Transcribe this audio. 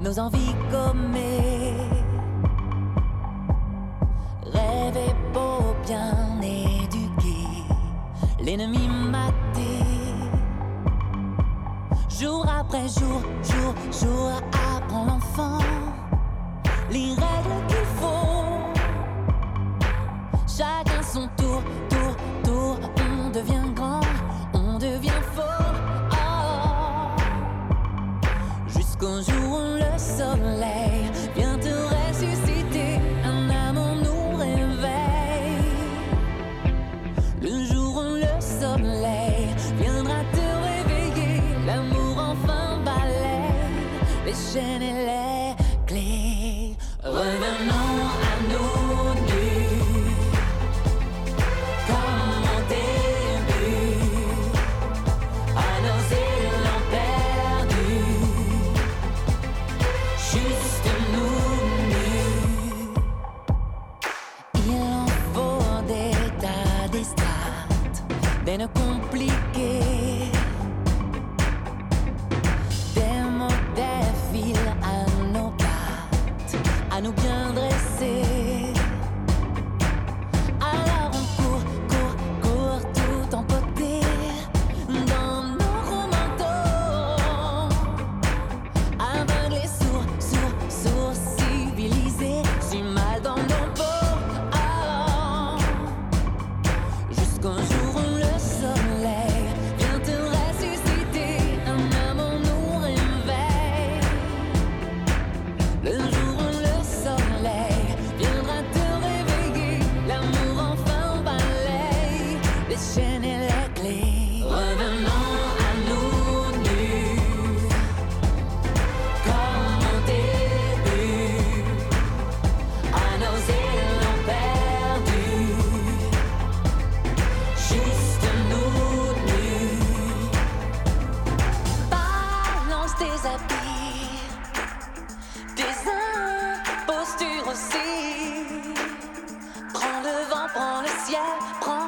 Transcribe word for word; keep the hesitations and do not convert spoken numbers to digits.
nos envies gommées. Rêver beau, bien éduqué, l'ennemi maté. Jour après jour, jour, jour, apprend l'enfant les règles qu'il faut. Chacun son tour, tour, tour, on devient grand, on devient fort. Oh. Jusqu'au jour où le soleil vient te ressusciter, un amour nous réveille. Le jour où le soleil viendra te réveiller, l'amour enfin balaye les chaînes et les clés. Revenons à nous nus, comme au début, à nos élans perdus, juste nous nus. Il en faut des tas, des strates, des nœuds compliqués, des mots, des fils à nos pattes, à nous bien dresser. Alors on court, court, court tout empoté dans nos gros manteaux, aveugles et sourds, sourds, sourds, civilisés, si mal dans nos peaux. Ah. Jusqu'au jour où le soleil vient te ressusciter, un amour nous réveille. Le jour où le soleil viendra te réveiller, l'amour enfin balaye les chaînes et les clés. Revenons à nous nus, comme au début, à nos élans perdus, juste nous nus. Balance tes habits, tes impostures aussi. Prends le vent, prends le ciel, prends